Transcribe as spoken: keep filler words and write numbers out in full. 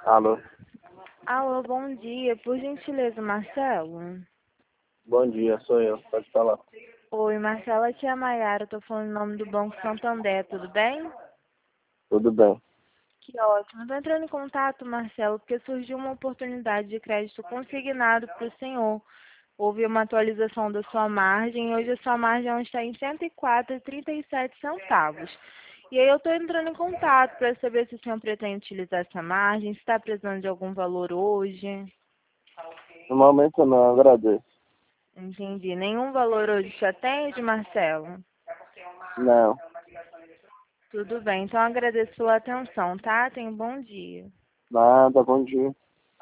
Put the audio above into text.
Alô, Alô, bom dia. Por gentileza, Marcelo? bom dia, sou eu, pode falar. Oi, Marcelo, aqui é a Mayara. Eu tô falando em nome do Banco Santander, tudo bem? Tudo bem. Que ótimo. Estou entrando em contato, Marcelo, porque surgiu uma oportunidade de crédito consignado para o senhor. Houve uma atualização da sua margem e hoje a sua margem está em cento e quatro vírgula trinta e sete centavos. E aí eu estou entrando em contato para saber se o senhor pretende utilizar essa margem, se está precisando de algum valor hoje. No momento não, agradeço. Entendi. Nenhum valor hoje te atende, Marcelo? Não, Tudo bem. Então agradeço a sua atenção, tá? Tenha um bom dia. nada, bom dia.